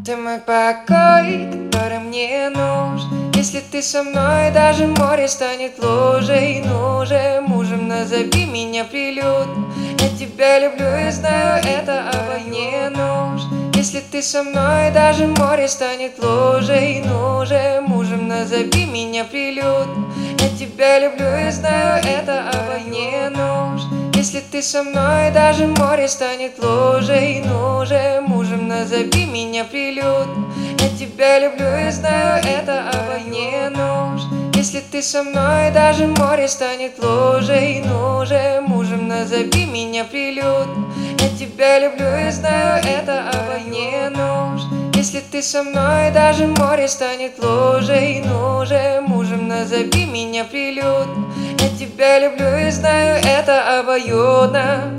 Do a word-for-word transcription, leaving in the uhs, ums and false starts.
Ты мой покой, который мне нужен. Если ты со мной, даже море станет лужей. Ну же, мужем назови меня прилюдно. Я тебя люблю и знаю, это обоим нужно. Если ты со мной, даже море станет лужей. Ну же, мужем назови меня прилюдно. Я тебя люблю и знаю, это обоим нужно. Если ты со мной, даже море станет лужей. Ну же, мужем назови меня прилюдно. Я тебя люблю и знаю, это обоим нужно. Если ты со мной, даже море станет лужей. Ну же, мужем назови меня прилюдно. Я тебя люблю и знаю, это обоим нужно. Если ты со мной, даже море станет лужей. Ну же, мужем назови меня прилюдно. Я тебя люблю и знаю, это обоюдно.